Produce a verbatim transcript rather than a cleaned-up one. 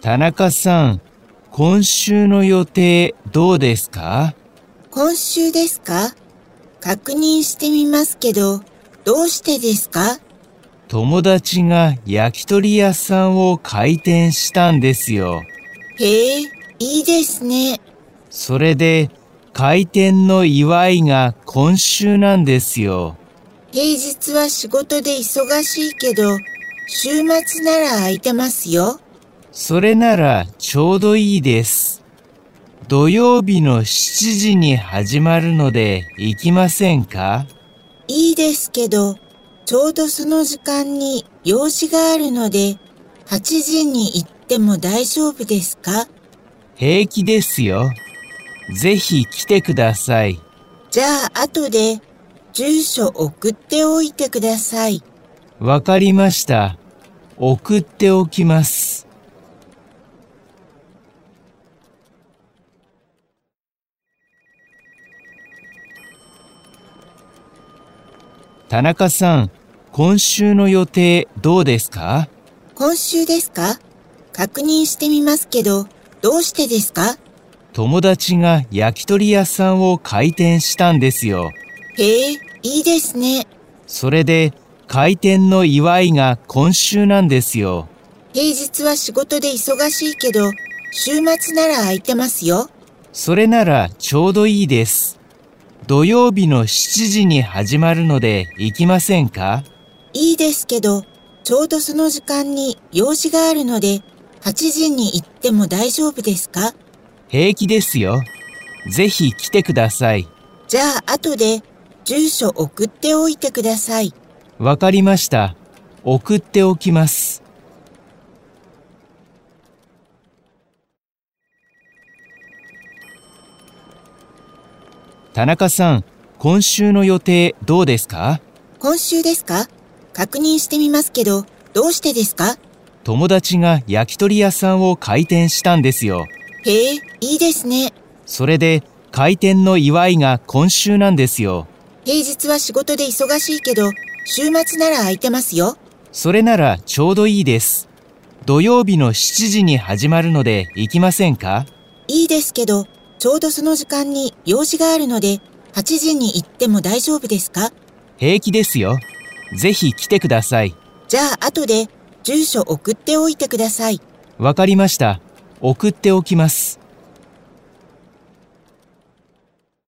田中さん、今週の予定どうですか？ 今週ですか？確認してみますけど、どうしてですか？ 友達が焼き鳥屋さんを開店したんですよ。 へえ、いいですね。 それで、開店の祝いが今週なんですよ。 平日は仕事で忙しいけど、週末なら空いてますよ。 それならちょうどいいです。土曜日のしちじに始まるので行きませんか？ いいですけど、ちょうどその時間に用事があるので、はちじに行っても大丈夫ですか？ 平気ですよ。ぜひ来てください。 じゃあ後で住所送っておいてください。 わかりました。送っておきます。田中さん、今週の予定どうですか？ 今週ですか？確認してみますけど、どうしてですか？ 友達が焼き鳥屋さんを開店したんですよ。 へえ、いいですね。 それで、開店の祝いが今週なんですよ。 平日は仕事で忙しいけど、週末なら空いてますよ。 それならちょうどいいです。土曜日のしちじに始まるので行きませんか？ いいですけど、ちょうどその時間に用事があるので、はちじに行っても大丈夫ですか？ 平気ですよ。ぜひ来てください。 じゃあ後で住所送っておいてください。 わかりました。送っておきます。田中さん、今週の予定どうですか？ 今週ですか？確認してみますけど、どうしてですか？ 友達が焼き鳥屋さんを開店したんですよ。 へえ、いいですね。 それで、開店の祝いが今週なんですよ。 平日は仕事で忙しいけど、週末なら空いてますよ。 それならちょうどいいです。土曜日のしちじに始まるので行きませんか？ いいですけど、ちょうどその時間に用事があるので、はちじに行っても大丈夫ですか？ 平気ですよ。ぜひ来てください。 じゃあ後で住所送っておいてください。 わかりました。送っておきます。